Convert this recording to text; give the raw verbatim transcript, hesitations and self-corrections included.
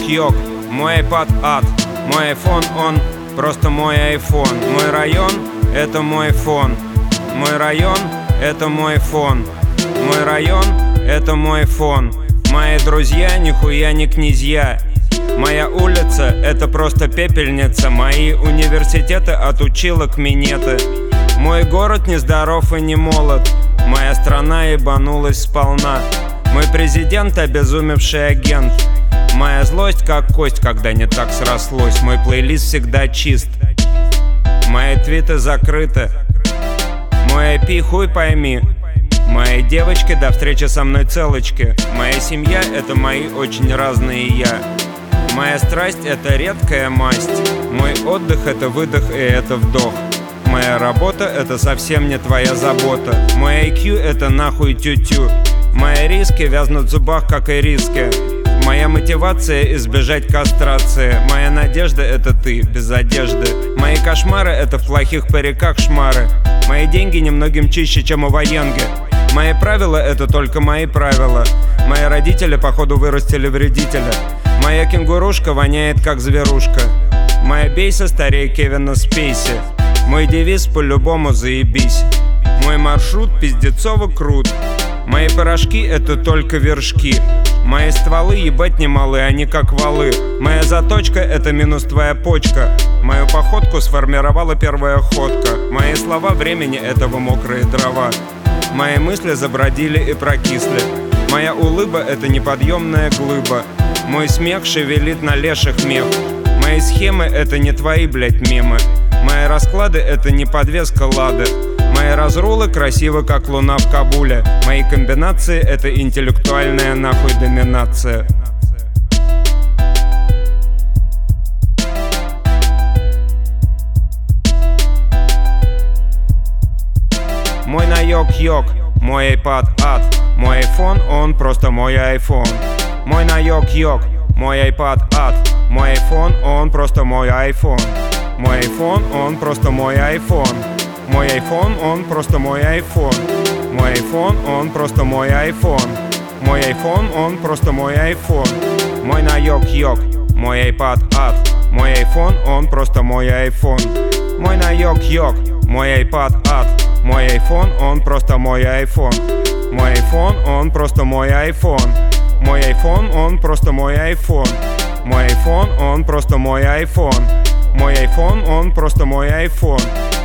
йок-йок, мой iPad ад, мой iPhone он просто мой iPhone. Мой район — это мой фон. Мой район — это мой фон. Мой район — это мой фон. Мои друзья нихуя не князья. Моя улица — это просто пепельница. Мои университеты отучила к минеты. Мой город нездоров и не молод. Моя страна ебанулась сполна. Мой президент — обезумевший агент. Моя злость как кость, когда не так срослось. Мой плейлист всегда чист. Мои твиты закрыты. Мой ай пи хуй пойми. Мои девочки до встречи со мной целочки. Моя семья — это мои очень разные я. Моя страсть — это редкая масть. Мой отдых — это выдох и это вдох. Моя работа — это совсем не твоя забота. Мой ай кью — это нахуй тю-тю. Мои риски вязнут в зубах, как и риски. Моя мотивация — избежать кастрации. Моя надежда — это ты, без одежды. Мои кошмары — это в плохих париках шмары. Мои деньги немногим чище, чем у военги. Мои правила — это только мои правила. Мои родители, походу, вырастили вредителя. Моя кенгурушка воняет, как зверушка. Моя бейся старее Кевина Спейси. Мой девиз — по-любому заебись. Мой маршрут пиздецово крут. Мои порошки — это только вершки. Мои стволы ебать немалы, они как валы. Моя заточка — это минус твоя почка. Мою походку сформировала первая ходка. Мои слова времени — этого мокрые дрова. Мои мысли забродили и прокисли. Моя улыба — это неподъемная глыба. Мой смех шевелит на леших мех. Мои схемы — это не твои, блять, мемы. Мои расклады — это не подвеска лады. Мои разрулы красивы, как луна в Кабуле. Мои комбинации — это интеллектуальная нахуй доминация. Мой на йок-йок, мой iPad ад. Мой iPhone он просто мой iPhone. Мой на йок-йок, мой iPad ад. Мой iPhone он просто мой iPhone. Мой iPhone он просто мой iPhone. Мой iPhone он просто мой iPhone. Мой iPhone он просто мой iPhone. Мой iPhone он просто мой iPhone. Мой на йок-йок, мой iPad ад. Мой iPhone он просто мой iPhone. Мой на йок-йок, мой iPad ад. Мой iPhone он просто мой iPhone. Мой iPhone он просто мой iPhone. Мой iPhone он просто мой iPhone. Мой iPhone он просто мой iPhone. Мой iPhone он просто мой iPhone.